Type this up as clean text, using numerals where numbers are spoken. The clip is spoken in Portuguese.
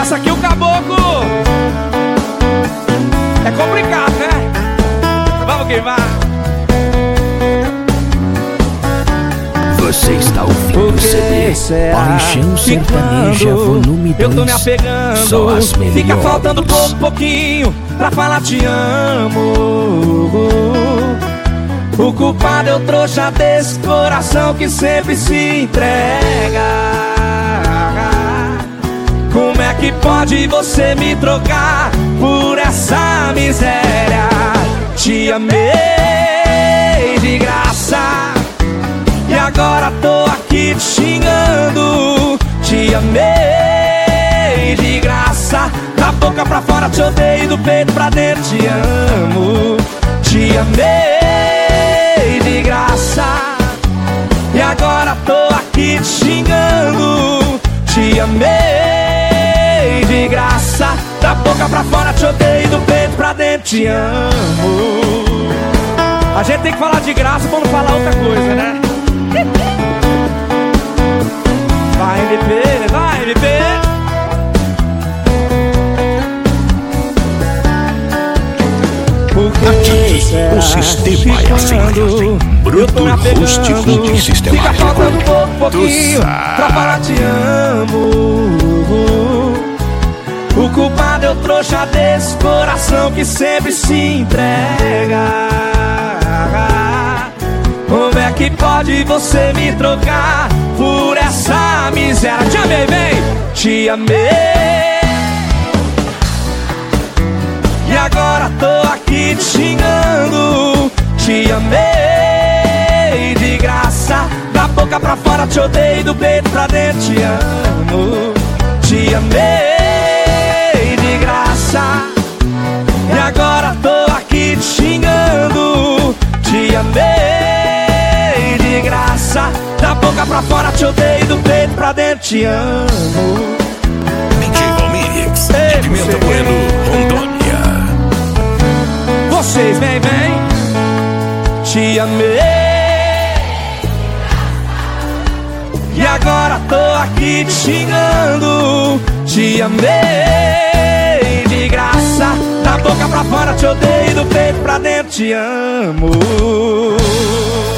Essa aqui o caboclo é complicado, né? Vamos que vai. Você está ouvindo o CD Paixão Sertaneja Volume 2. Eu tô me apegando, só as melhores. Fica faltando pouquinho pra falar te amo. O culpado é o trouxa desse coração que sempre se entrega. Como é que pode você me trocar por essa miséria? Te amei de graça e agora tô aqui te xingando. Te amei de graça, da boca pra fora te odeio, do peito pra dentro te amo. Te amei de graça e agora tô aqui te xingando. Te amei de graça, da boca pra fora te odeio, do peito pra dentro te amo. A gente tem que falar de graça pra não falar outra coisa, né? Vai, MP, vai, MP. Aqui, o sistema é assim. Bruto Rústico Multissistema. Fica faltando pouquinho pra falar te amo. O culpado é o trouxa desse coração que sempre se entrega. Como é que pode você me trocar por essa miséria? Te amei, bem, te amei e agora tô aqui te xingando. Te amei de graça, da boca pra fora te odeio, do peito pra dentro te amo. Te amei de graça e agora tô aqui te xingando. Te amei de graça, da boca pra fora te odeio, do peito pra dentro te amo. DJ Valmix, de Pimenta Bueno, Rondônia. Vocês, vem, vem. Te amei e agora tô aqui te xingando. Te amei de graça, da boca pra fora te odeio, do peito pra dentro te amo.